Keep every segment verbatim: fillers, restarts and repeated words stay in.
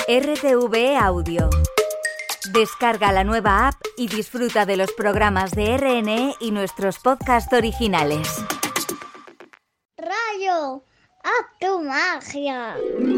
R T V E Audio. Descarga la nueva app y disfruta de los programas de R N E y nuestros podcasts originales. Rayo, haz tu magia.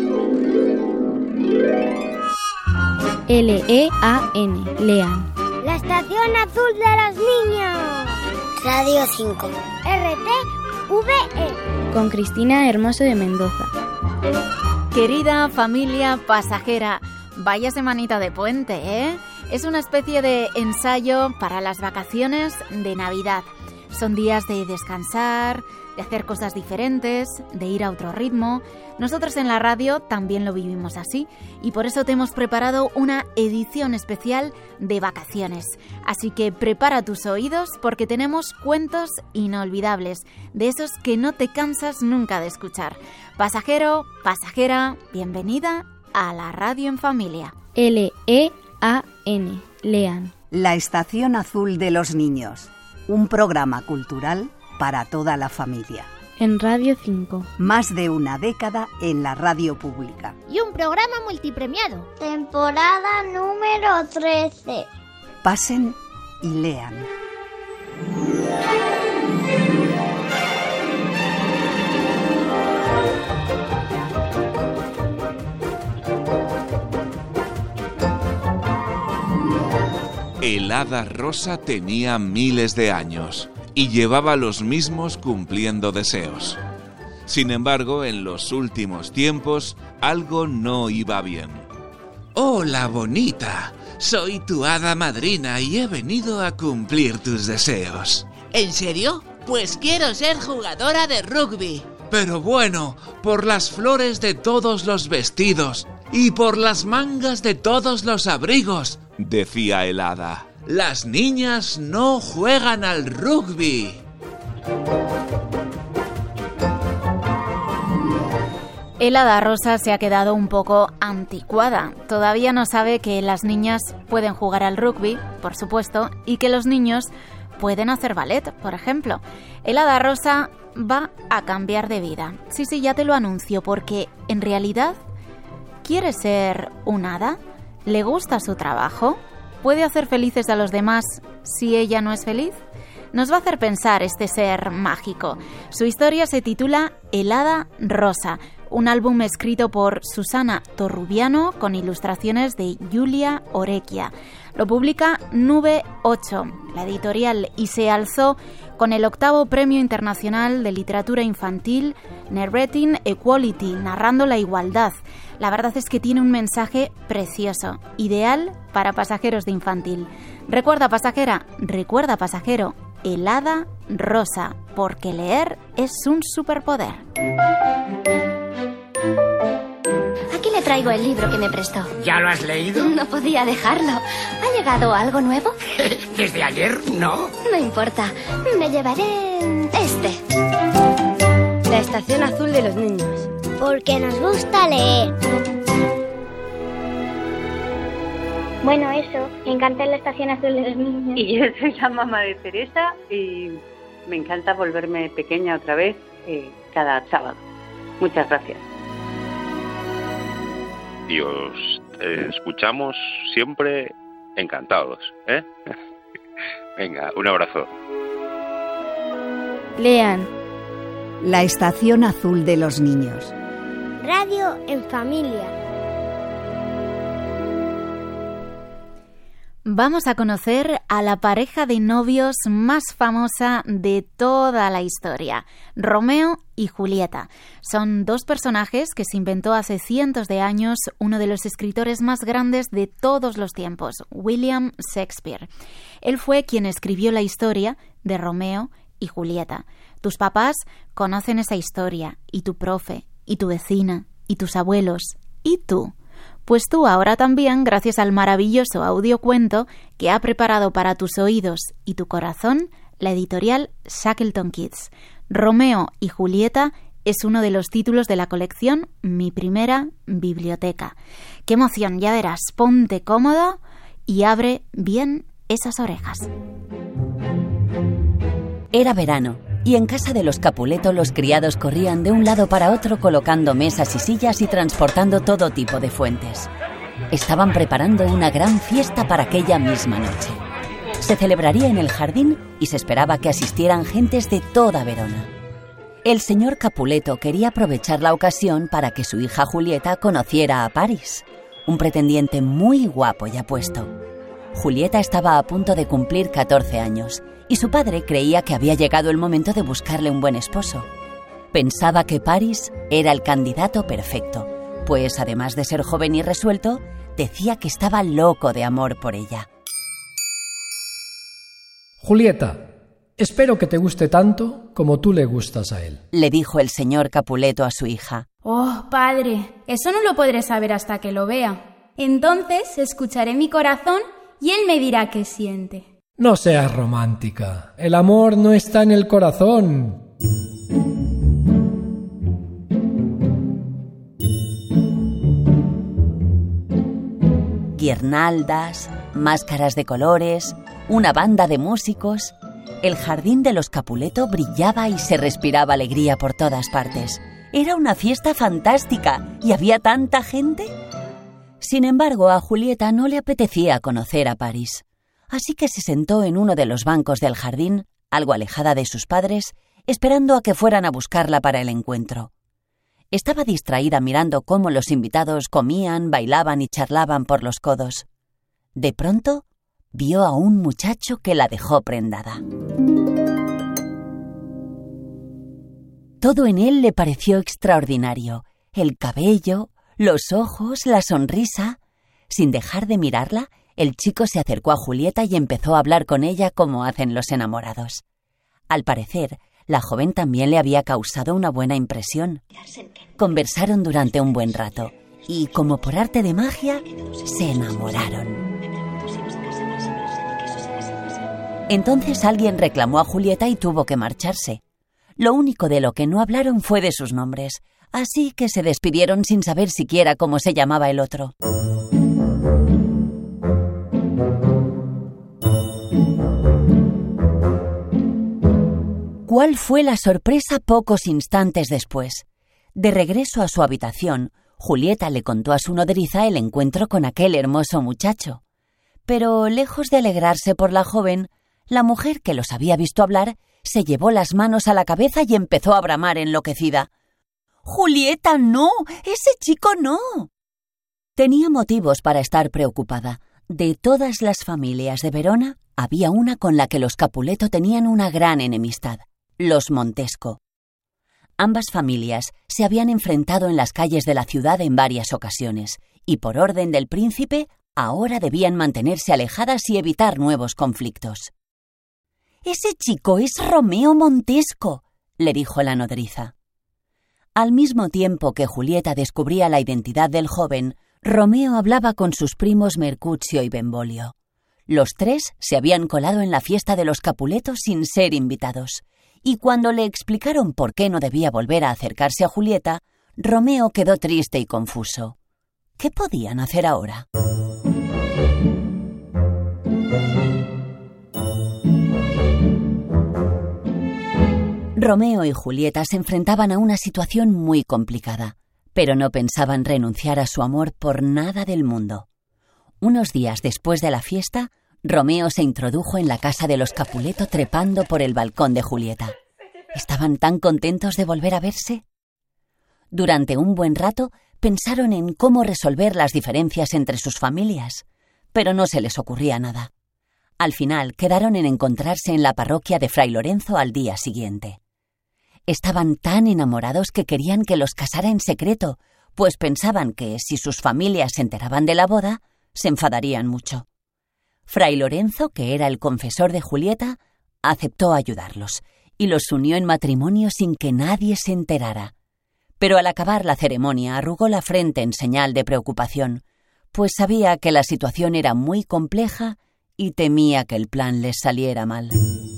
L E A N, Lean. La Estación Azul de los Niños. Radio cinco. R T V E. Con Cristina Hermoso de Mendoza. Querida familia pasajera, vaya semanita de puente, ¿eh? Es una especie de ensayo para las vacaciones de Navidad. Son días de descansar, de hacer cosas diferentes, de ir a otro ritmo. Nosotros en la radio también lo vivimos así y por eso te hemos preparado una edición especial de vacaciones. Así que prepara tus oídos porque tenemos cuentos inolvidables, de esos que no te cansas nunca de escuchar. Pasajero, pasajera, bienvenida a la radio en familia. L E A N, Lean. La Estación Azul de los Niños, un programa cultural para toda la familia. En Radio cinco. Más de una década en la radio pública. Y un programa multipremiado. Temporada número trece. Pasen y lean. El hada rosa tenía miles de años y llevaba los mismos cumpliendo deseos. Sin embargo, en los últimos tiempos, algo no iba bien. Hola, bonita. Soy tu hada madrina y he venido a cumplir tus deseos. ¿En serio? Pues quiero ser jugadora de rugby. Pero bueno, por las flores de todos los vestidos y por las mangas de todos los abrigos, decía el hada. Las niñas no juegan al rugby. El hada rosa se ha quedado un poco anticuada. Todavía no sabe que las niñas pueden jugar al rugby, por supuesto, y que los niños pueden hacer ballet, por ejemplo. El hada rosa va a cambiar de vida. Sí, sí, ya te lo anuncio, porque en realidad ¿quiere ser un hada? ¿Le gusta su trabajo? ¿Puede hacer felices a los demás si ella no es feliz? Nos va a hacer pensar este ser mágico. Su historia se titula El hada rosa, un álbum escrito por Susana Torrubiano con ilustraciones de Julia Orecchia. Lo publica Nube ocho, la editorial, y se alzó con el octavo Premio Internacional de Literatura Infantil Narrating Equality, narrando la igualdad. La verdad es que tiene un mensaje precioso, ideal para pasajeros de infantil. Recuerda, pasajera, recuerda, pasajero, el hada rosa, porque leer es un superpoder. Aquí le traigo el libro que me prestó. ¿Ya lo has leído? No podía dejarlo. ¿Ha llegado algo nuevo? ¿Desde ayer? No. No importa. Me llevaré este. La Estación Azul de los Niños. Porque nos gusta leer. Bueno, eso. Me encanta la Estación Azul de los Niños. Y yo soy la mamá de Teresa y me encanta volverme pequeña otra vez eh, cada sábado. Muchas gracias. Y os eh, escuchamos siempre encantados, ¿eh? Venga, un abrazo. Lean. La Estación Azul de los Niños. Radio en familia. Vamos a conocer a la pareja de novios más famosa de toda la historia, Romeo y Julieta. Son dos personajes que se inventó hace cientos de años uno de los escritores más grandes de todos los tiempos, William Shakespeare. Él fue quien escribió la historia de Romeo y Julieta. Tus papás conocen esa historia, y tu profe, y tu vecina, y tus abuelos, y tú. Pues tú ahora también, gracias al maravilloso audiocuento que ha preparado para tus oídos y tu corazón la editorial Shackleton Kids. Romeo y Julieta es uno de los títulos de la colección Mi Primera Biblioteca. ¡Qué emoción! Ya verás, ponte cómodo y abre bien esas orejas. Era verano y en casa de los Capuleto los criados corrían de un lado para otro colocando mesas y sillas y transportando todo tipo de fuentes. Estaban preparando una gran fiesta para aquella misma noche. Se celebraría en el jardín y se esperaba que asistieran gentes de toda Verona. El señor Capuleto quería aprovechar la ocasión para que su hija Julieta conociera a Paris, un pretendiente muy guapo y apuesto. Julieta estaba a punto de cumplir catorce años y su padre creía que había llegado el momento de buscarle un buen esposo. Pensaba que Paris era el candidato perfecto, pues además de ser joven y resuelto, decía que estaba loco de amor por ella. Julieta, espero que te guste tanto como tú le gustas a él, le dijo el señor Capuleto a su hija. Oh, padre, eso no lo podré saber hasta que lo vea. Entonces escucharé mi corazón y él me dirá qué siente. No seas romántica. El amor no está en el corazón. Guirnaldas, máscaras de colores, una banda de músicos. El jardín de los Capuleto brillaba y se respiraba alegría por todas partes. Era una fiesta fantástica y había tanta gente. Sin embargo, a Julieta no le apetecía conocer a Paris, así que se sentó en uno de los bancos del jardín, algo alejada de sus padres, esperando a que fueran a buscarla para el encuentro. Estaba distraída mirando cómo los invitados comían, bailaban y charlaban por los codos. De pronto, vio a un muchacho que la dejó prendada. Todo en él le pareció extraordinario. El cabello, los ojos, la sonrisa. Sin dejar de mirarla, el chico se acercó a Julieta y empezó a hablar con ella como hacen los enamorados. Al parecer, la joven también le había causado una buena impresión. Conversaron durante un buen rato y, como por arte de magia, se enamoraron. Entonces alguien reclamó a Julieta y tuvo que marcharse. Lo único de lo que no hablaron fue de sus nombres, así que se despidieron sin saber siquiera cómo se llamaba el otro. ¿Cuál fue la sorpresa pocos instantes después? De regreso a su habitación, Julieta le contó a su nodriza el encuentro con aquel hermoso muchacho. Pero, lejos de alegrarse por la joven, la mujer que los había visto hablar se llevó las manos a la cabeza y empezó a bramar enloquecida. «¡Julieta, no! ¡Ese chico no!». Tenía motivos para estar preocupada. De todas las familias de Verona, había una con la que los Capuleto tenían una gran enemistad: los Montesco. Ambas familias se habían enfrentado en las calles de la ciudad en varias ocasiones, y por orden del príncipe, ahora debían mantenerse alejadas y evitar nuevos conflictos. «Ese chico es Romeo Montesco», le dijo la nodriza. Al mismo tiempo que Julieta descubría la identidad del joven, Romeo hablaba con sus primos Mercutio y Benvolio. Los tres se habían colado en la fiesta de los Capuleto sin ser invitados, y cuando le explicaron por qué no debía volver a acercarse a Julieta, Romeo quedó triste y confuso. ¿Qué podían hacer ahora? Romeo y Julieta se enfrentaban a una situación muy complicada, pero no pensaban renunciar a su amor por nada del mundo. Unos días después de la fiesta, Romeo se introdujo en la casa de los Capuleto trepando por el balcón de Julieta. ¿Estaban tan contentos de volver a verse? Durante un buen rato pensaron en cómo resolver las diferencias entre sus familias, pero no se les ocurría nada. Al final quedaron en encontrarse en la parroquia de Fray Lorenzo al día siguiente. Estaban tan enamorados que querían que los casara en secreto, pues pensaban que si sus familias se enteraban de la boda, se enfadarían mucho. Fray Lorenzo, que era el confesor de Julieta, aceptó ayudarlos y los unió en matrimonio sin que nadie se enterara. Pero al acabar la ceremonia arrugó la frente en señal de preocupación, pues sabía que la situación era muy compleja y temía que el plan les saliera mal.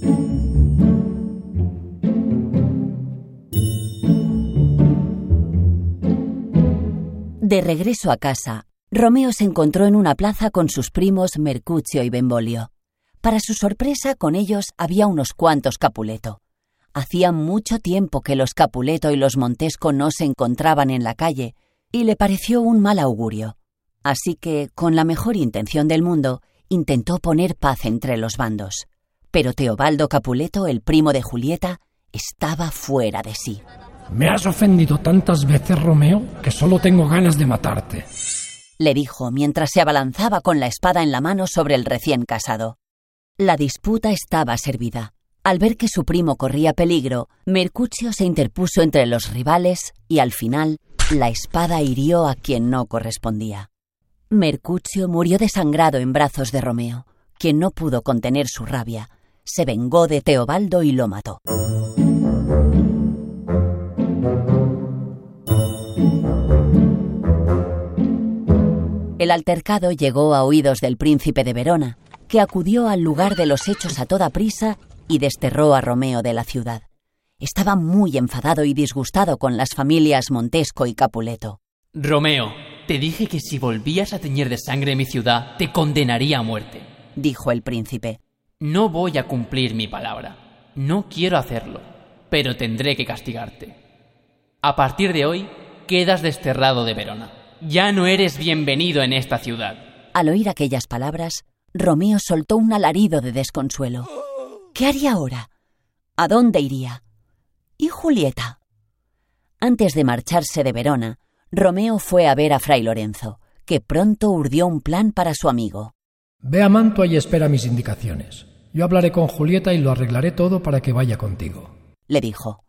De regreso a casa, Romeo se encontró en una plaza con sus primos Mercutio y Benvolio. Para su sorpresa, con ellos había unos cuantos Capuleto. Hacía mucho tiempo que los Capuleto y los Montesco no se encontraban en la calle, y le pareció un mal augurio. Así que, con la mejor intención del mundo, intentó poner paz entre los bandos. Pero Teobaldo Capuleto, el primo de Julieta, estaba fuera de sí. Me has ofendido tantas veces, Romeo, que solo tengo ganas de matarte, le dijo mientras se abalanzaba con la espada en la mano sobre el recién casado. La disputa estaba servida. Al ver que su primo corría peligro, Mercucio se interpuso entre los rivales y, al final, la espada hirió a quien no correspondía. Mercucio murió desangrado en brazos de Romeo, quien no pudo contener su rabia. Se vengó de Teobaldo y lo mató. El altercado llegó a oídos del príncipe de Verona, que acudió al lugar de los hechos a toda prisa y desterró a Romeo de la ciudad. Estaba muy enfadado y disgustado con las familias Montesco y Capuleto. Romeo, te dije que si volvías a teñir de sangre mi ciudad, te condenaría a muerte, dijo el príncipe. No voy a cumplir mi palabra. No quiero hacerlo, pero tendré que castigarte. A partir de hoy, quedas desterrado de Verona. Ya no eres bienvenido en esta ciudad. Al oír aquellas palabras, Romeo soltó un alarido de desconsuelo. ¿Qué haría ahora? ¿A dónde iría? ¿Y Julieta? Antes de marcharse de Verona, Romeo fue a ver a Fray Lorenzo, que pronto urdió un plan para su amigo. Ve a Mantua y espera mis indicaciones. Yo hablaré con Julieta y lo arreglaré todo para que vaya contigo, le dijo.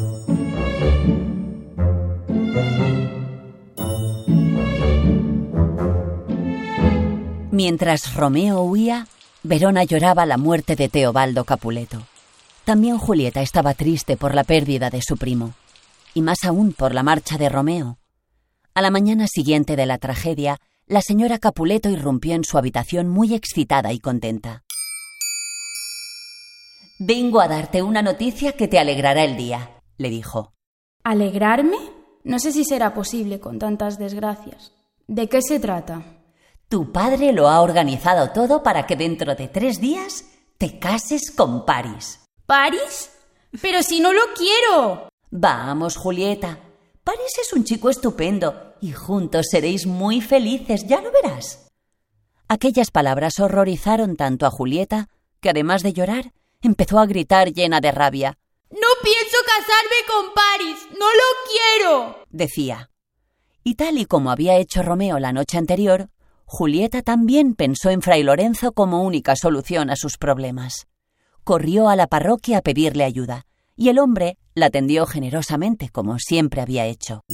Mientras Romeo huía, Verona lloraba la muerte de Teobaldo Capuleto. También Julieta estaba triste por la pérdida de su primo, y más aún por la marcha de Romeo. A la mañana siguiente de la tragedia, la señora Capuleto irrumpió en su habitación muy excitada y contenta. «Vengo a darte una noticia que te alegrará el día», le dijo. ¿Alegrarme? No sé si será posible con tantas desgracias. ¿De qué se trata? Tu padre lo ha organizado todo para que dentro de tres días te cases con Paris. ¿Paris? ¡Pero si no lo quiero! Vamos, Julieta. Paris es un chico estupendo y juntos seréis muy felices, ya lo verás. Aquellas palabras horrorizaron tanto a Julieta que, además de llorar, empezó a gritar llena de rabia. ¡No pienso casarme con Paris! ¡No lo quiero!, decía. Y tal y como había hecho Romeo la noche anterior, Julieta también pensó en Fray Lorenzo como única solución a sus problemas. Corrió a la parroquia a pedirle ayuda, y el hombre la atendió generosamente, como siempre había hecho.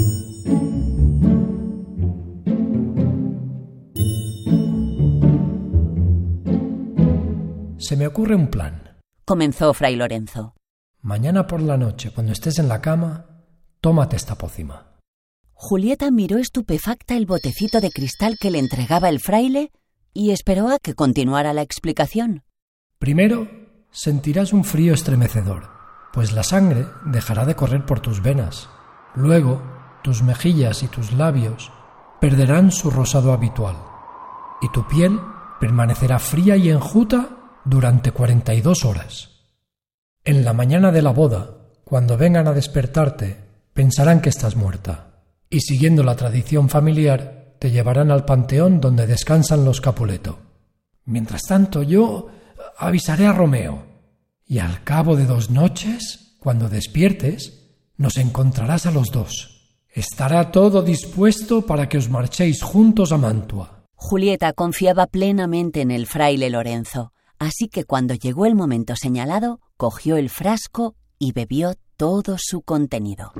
Se me ocurre un plan, comenzó Fray Lorenzo. Mañana por la noche, cuando estés en la cama, tómate esta pócima. Julieta miró estupefacta el botecito de cristal que le entregaba el fraile y esperó a que continuara la explicación. Primero, sentirás un frío estremecedor, pues la sangre dejará de correr por tus venas. Luego, tus mejillas y tus labios perderán su rosado habitual, y tu piel permanecerá fría y enjuta durante cuarenta y dos horas. En la mañana de la boda, cuando vengan a despertarte, pensarán que estás muerta. Y siguiendo la tradición familiar, te llevarán al panteón donde descansan los Capuleto. Mientras tanto, yo avisaré a Romeo, y al cabo de dos noches, cuando despiertes, nos encontrarás a los dos. Estará todo dispuesto para que os marchéis juntos a Mantua. Julieta confiaba plenamente en el fraile Lorenzo, así que cuando llegó el momento señalado, cogió el frasco y bebió todo su contenido.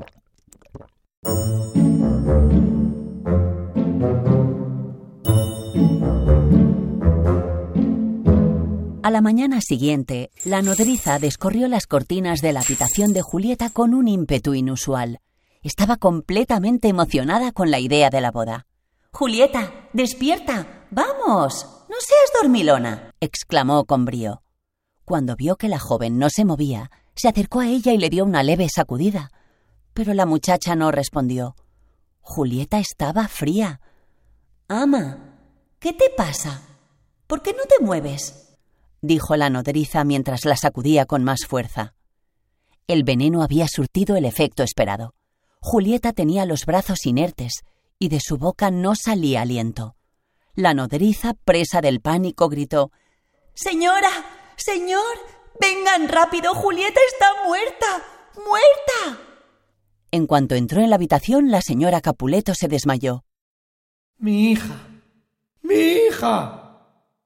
A la mañana siguiente, la nodriza descorrió las cortinas de la habitación de Julieta con un ímpetu inusual. Estaba completamente emocionada con la idea de la boda. «Julieta, despierta, vamos, no seas dormilona», exclamó con brío. Cuando vio que la joven no se movía, se acercó a ella y le dio una leve sacudida. Pero la muchacha no respondió. Julieta estaba fría. «Ama, ¿qué te pasa? ¿Por qué no te mueves?», dijo la nodriza mientras la sacudía con más fuerza. El veneno había surtido el efecto esperado. Julieta tenía los brazos inertes y de su boca no salía aliento. La nodriza, presa del pánico, gritó: ¡Señora! ¡Señor! ¡Vengan rápido! ¡Julieta está muerta! ¡Muerta! En cuanto entró en la habitación, la señora Capuleto se desmayó. ¡Mi hija! ¡Mi hija!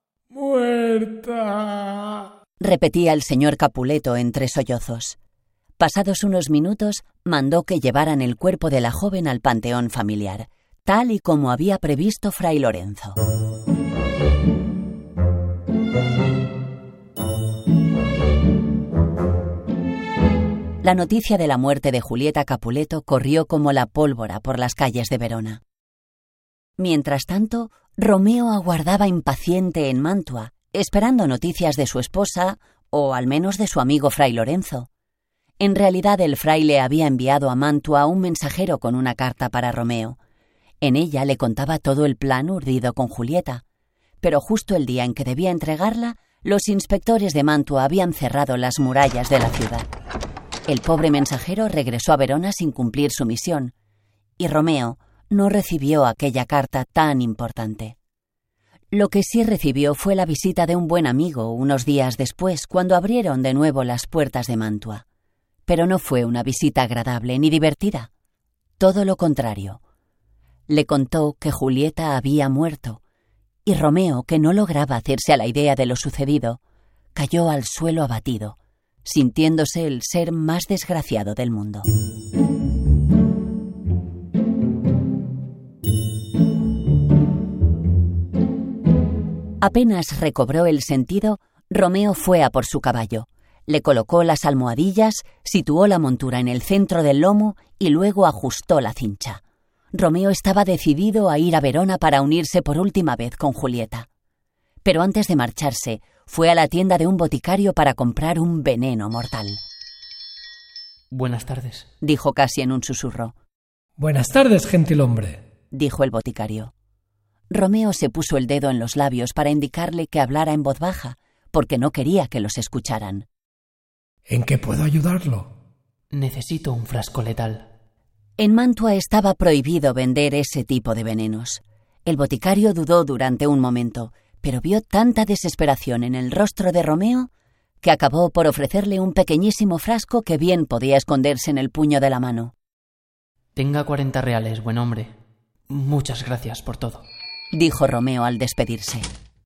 ¡Muerta! Repetía el señor Capuleto entre sollozos. Pasados unos minutos, mandó que llevaran el cuerpo de la joven al panteón familiar, tal y como había previsto Fray Lorenzo. La noticia de la muerte de Julieta Capuleto corrió como la pólvora por las calles de Verona. Mientras tanto, Romeo aguardaba impaciente en Mantua, esperando noticias de su esposa o al menos de su amigo Fray Lorenzo. En realidad, el fraile había enviado a Mantua un mensajero con una carta para Romeo. En ella le contaba todo el plan urdido con Julieta, pero justo el día en que debía entregarla, los inspectores de Mantua habían cerrado las murallas de la ciudad. El pobre mensajero regresó a Verona sin cumplir su misión, y Romeo no recibió aquella carta tan importante. Lo que sí recibió fue la visita de un buen amigo unos días después, cuando abrieron de nuevo las puertas de Mantua. Pero no fue una visita agradable ni divertida. Todo lo contrario. Le contó que Julieta había muerto, y Romeo, que no lograba hacerse a la idea de lo sucedido, cayó al suelo abatido, sintiéndose el ser más desgraciado del mundo. Apenas recobró el sentido, Romeo fue a por su caballo. Le colocó las almohadillas, situó la montura en el centro del lomo y luego ajustó la cincha. Romeo estaba decidido a ir a Verona para unirse por última vez con Julieta. Pero antes de marcharse, fue a la tienda de un boticario para comprar un veneno mortal. Buenas tardes, dijo casi en un susurro. Buenas tardes, gentilhombre, dijo el boticario. Romeo se puso el dedo en los labios para indicarle que hablara en voz baja, porque no quería que los escucharan. ¿En qué puedo ayudarlo? Necesito un frasco letal. En Mantua estaba prohibido vender ese tipo de venenos. El boticario dudó durante un momento, pero vio tanta desesperación en el rostro de Romeo que acabó por ofrecerle un pequeñísimo frasco que bien podía esconderse en el puño de la mano. Tenga cuarenta reales, buen hombre. Muchas gracias por todo, dijo Romeo al despedirse.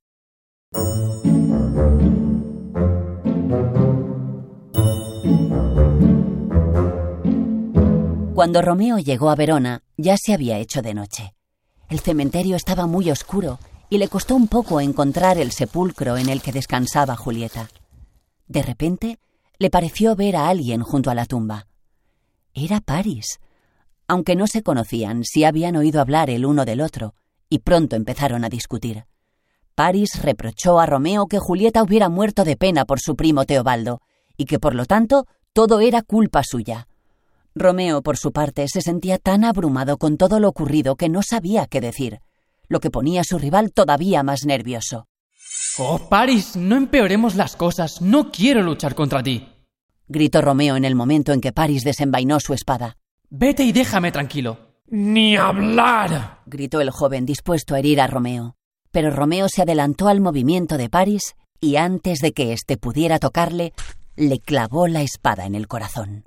Cuando Romeo llegó a Verona, ya se había hecho de noche. El cementerio estaba muy oscuro y le costó un poco encontrar el sepulcro en el que descansaba Julieta. De repente, le pareció ver a alguien junto a la tumba. Era Paris. Aunque no se conocían, sí habían oído hablar el uno del otro, y pronto empezaron a discutir. Paris reprochó a Romeo que Julieta hubiera muerto de pena por su primo Teobaldo, y que por lo tanto todo era culpa suya. Romeo, por su parte, se sentía tan abrumado con todo lo ocurrido que no sabía qué decir, lo que ponía a su rival todavía más nervioso. ¡Oh, Paris! No empeoremos las cosas. No quiero luchar contra ti, gritó Romeo en el momento en que Paris desenvainó su espada. Vete y déjame tranquilo. ¡Ni hablar!, gritó el joven dispuesto a herir a Romeo. Pero Romeo se adelantó al movimiento de Paris y antes de que éste pudiera tocarle, le clavó la espada en el corazón.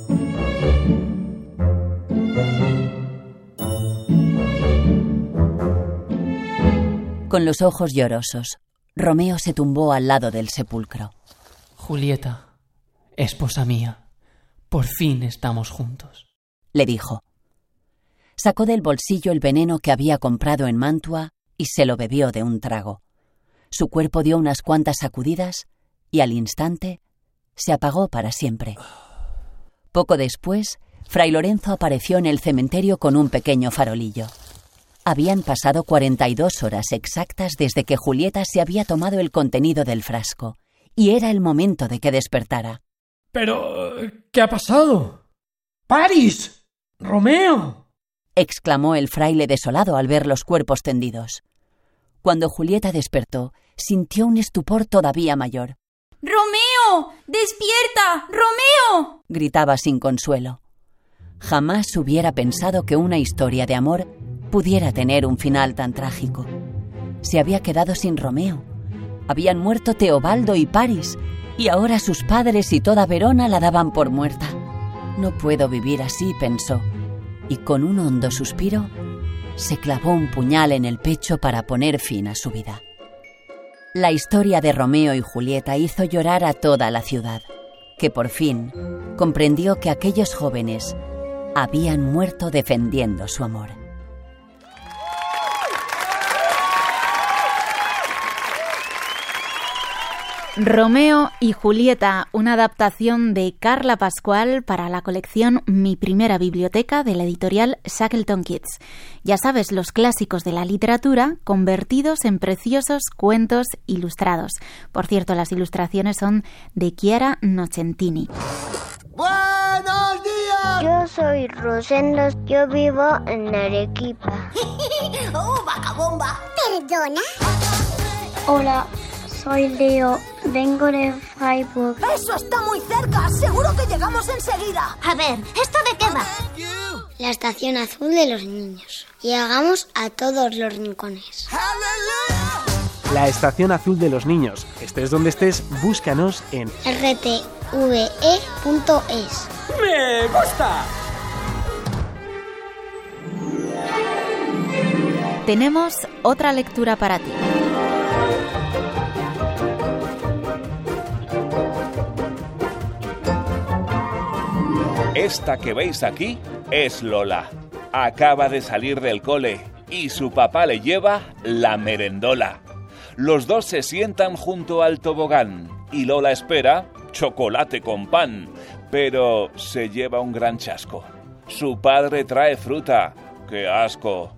Con los ojos llorosos, Romeo se tumbó al lado del sepulcro. Julieta, esposa mía, por fin estamos juntos, le dijo. Sacó del bolsillo el veneno que había comprado en Mantua y se lo bebió de un trago. Su cuerpo dio unas cuantas sacudidas y al instante se apagó para siempre. Poco después, Fray Lorenzo apareció en el cementerio con un pequeño farolillo. Habían pasado cuarenta y dos horas exactas desde que Julieta se había tomado el contenido del frasco, y era el momento de que despertara. ¿Pero qué ha pasado? ¡Paris! ¡Romeo!, exclamó el fraile desolado al ver los cuerpos tendidos. Cuando Julieta despertó, sintió un estupor todavía mayor. ¡Romeo! ¡Despierta! ¡Romeo!, gritaba sin consuelo. Jamás hubiera pensado que una historia de amor pudiera tener un final tan trágico. se había quedado sin Romeo. Habían muerto Teobaldo y Paris, y ahora sus padres y toda Verona la daban por muerta. No puedo vivir así, pensó, y con un hondo suspiro se clavó un puñal en el pecho para poner fin a su vida. La historia de Romeo y Julieta hizo llorar a toda la ciudad, que por fin comprendió que aquellos jóvenes habían muerto defendiendo su amor. Romeo y Julieta, una adaptación de Carla Pascual para la colección Mi Primera Biblioteca de la editorial Shackleton Kids. Ya sabes, los clásicos de la literatura convertidos en preciosos cuentos ilustrados. Por cierto, las ilustraciones son de Chiara Nocentini. ¡Buenos días! Yo soy Rosendo, yo vivo en Arequipa. ¡Oh, vagabomba! ¿Perdona? Hola. Soy Leo, vengo de Freiburg. ¡Eso está muy cerca! ¡Seguro que llegamos enseguida! A ver, ¿esto de qué va? La estación azul de los niños. Llegamos a todos los rincones. La estación azul de los niños. Estés donde estés, búscanos en r t v e punto es. ¡Me gusta! Tenemos otra lectura para ti. Esta que veis aquí es Lola. Acaba de salir del cole y su papá le lleva la merendola. Los dos se sientan junto al tobogán y Lola espera chocolate con pan, pero se lleva un gran chasco. Su padre trae fruta. ¡Qué asco!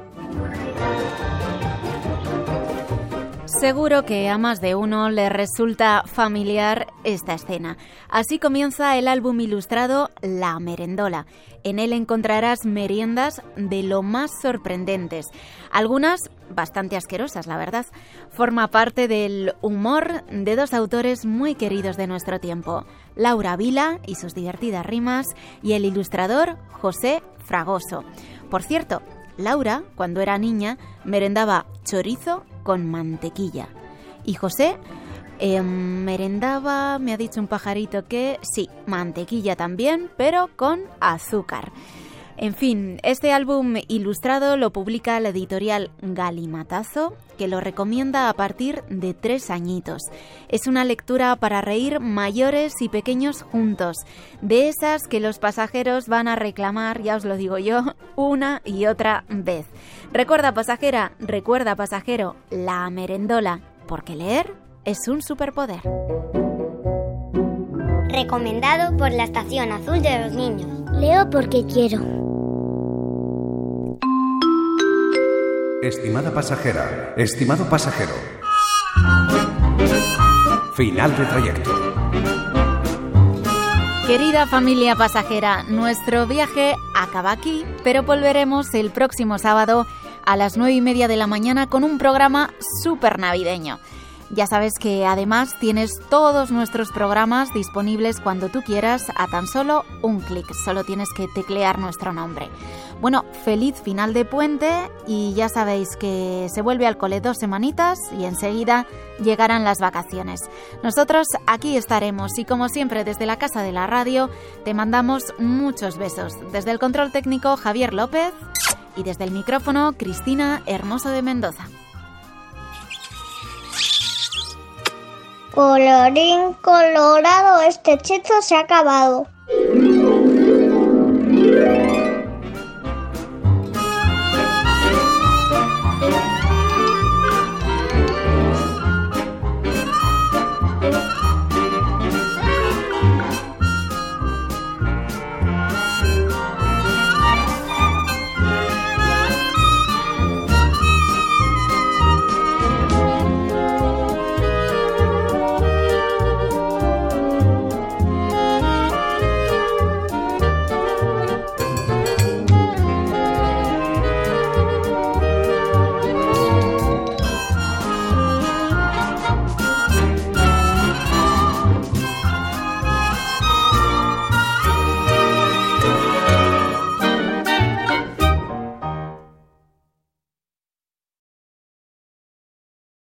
Seguro que a más de uno le resulta familiar esta escena. Así comienza el álbum ilustrado La Merendola. En él encontrarás meriendas de lo más sorprendentes. Algunas bastante asquerosas, la verdad. Forma parte del humor de dos autores muy queridos de nuestro tiempo. Laura Vila y sus divertidas rimas y el ilustrador José Fragoso. Por cierto, Laura, cuando era niña, merendaba chorizo con mantequilla. Y José eh, merendaba, me ha dicho un pajarito que sí, mantequilla también, pero con azúcar. En fin, este álbum ilustrado lo publica la editorial Galimatazo, que lo recomienda a partir de tres añitos. Es una lectura para reír mayores y pequeños juntos, de esas que los pasajeros van a reclamar, ya os lo digo yo, una y otra vez. Recuerda, pasajera, recuerda, pasajero, La Merendola, porque leer es un superpoder. Recomendado por la Estación Azul de los Niños. Leo porque quiero. Estimada pasajera, estimado pasajero. Final de trayecto. Querida familia pasajera, nuestro viaje acaba aquí, pero volveremos el próximo sábado a las nueve y media de la mañana con un programa súper navideño. Ya sabes que además tienes todos nuestros programas disponibles cuando tú quieras a tan solo un clic. Solo tienes que teclear nuestro nombre. Bueno, feliz final de puente y ya sabéis que se vuelve al cole dos semanitas y enseguida llegarán las vacaciones. Nosotros aquí estaremos y como siempre desde la casa de la radio te mandamos muchos besos. Desde el control técnico Javier López y desde el micrófono Cristina Hermoso de Mendoza. Colorín colorado, este hechizo se ha acabado.